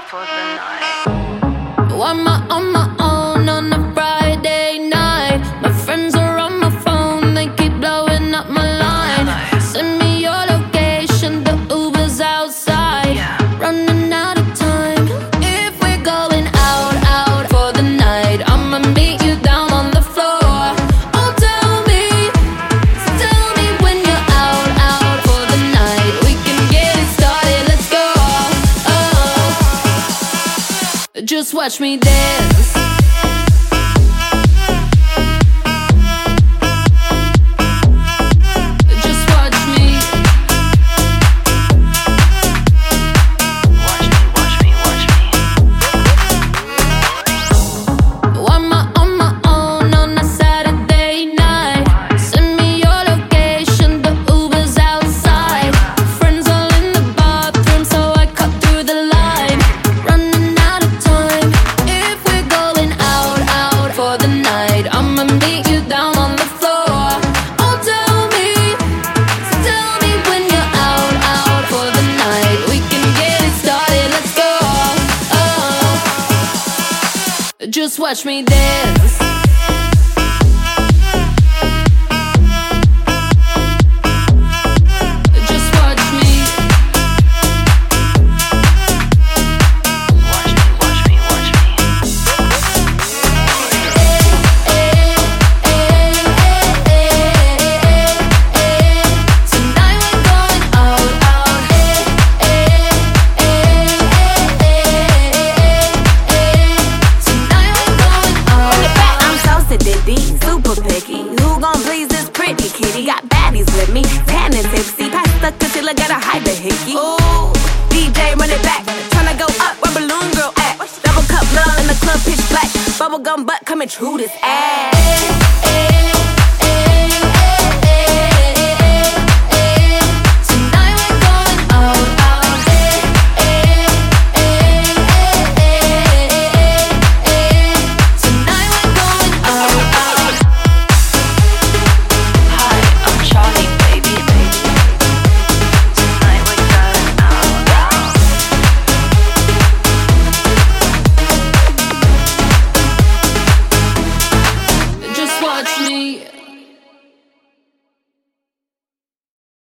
for the night. On my own on a Friday night. My friends are on my phone, they keep blowing up my line. Send me your location, the Uber's outside. Running out of time. If we're going out for the night, I'ma meet you down on the floor. Oh, tell me when you're out for the night. We can get it started, let's go. Just watch me dance. Just watch me. Watch me. On my own on a Saturday night. Send me your location, the Uber's outside. Friends all in the bathroom, so I cut through the line. Running out of time. If we're going out for the night, I'ma meet you down on the floor. Oh, tell me when you're out for the night. We can get it started, let's go. Just watch me dance. Just watch me. Watch me. Tonight we're going out. Tonight we're going out. I'm so sedity, super picky. Who gon' please this pretty kitty? Got baddies with me, tan and tipsy. Pass the concealer, gotta hide the hickey. Ooh, DJ run it back. Tryna go up where Balloon Girl at. Double cup love in the club, pitch black. Bubblegum butt coming true this ass.